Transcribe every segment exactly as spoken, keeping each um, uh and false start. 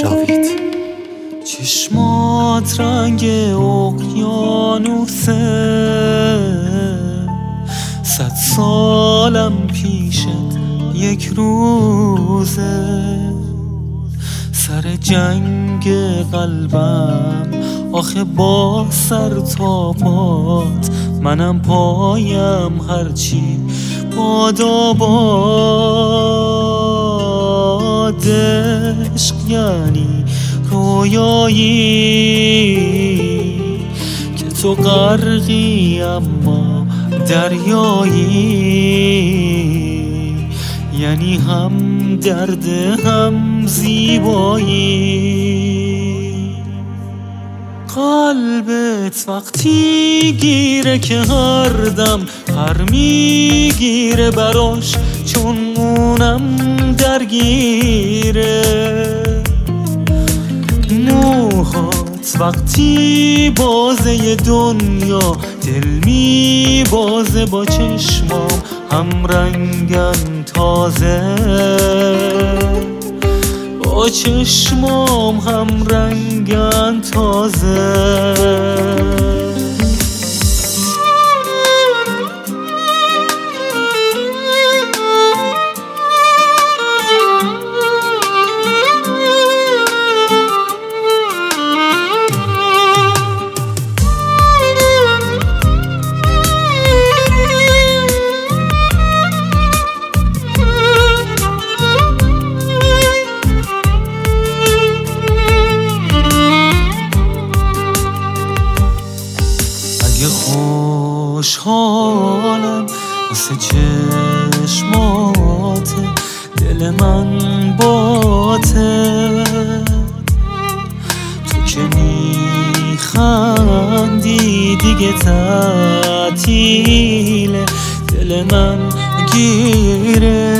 جاوید. چشمات رنگ اقیانوسه، صد سالم پیشت یک روزه. سر جنگ قلبم آخه با سر تا پات، منم پایم هرچی باداباد. عشق یعنی رویایی که تو غرقی اما دریایی، یعنی هم درد هم زیبایی. قلبت وقتی گیره که هر دم هر میگیره براش، چون اونم درگیره. موهات وقتی بازه دنیا دل می بازه، با چشمام هم رنگن تازه، با چشمام هم رنگن تازه. خوشحالم واسه چشماته، دل من باته. تو که میخندی دیگه تعطیله، دل من گیره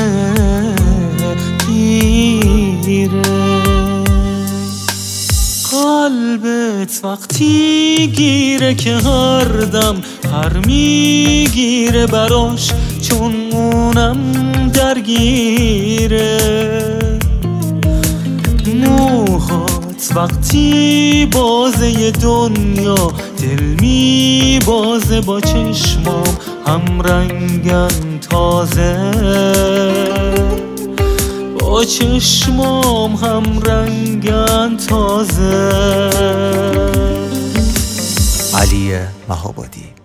گیره. قلبت وقتی گیره که هر دم هر میگیره براش، چون اونم درگیره. موهات وقتی بازه دنیا دل می بازه، با چشمام هم رنگن تازه، با چشمام هم رنگن تازه. علی مهابادی.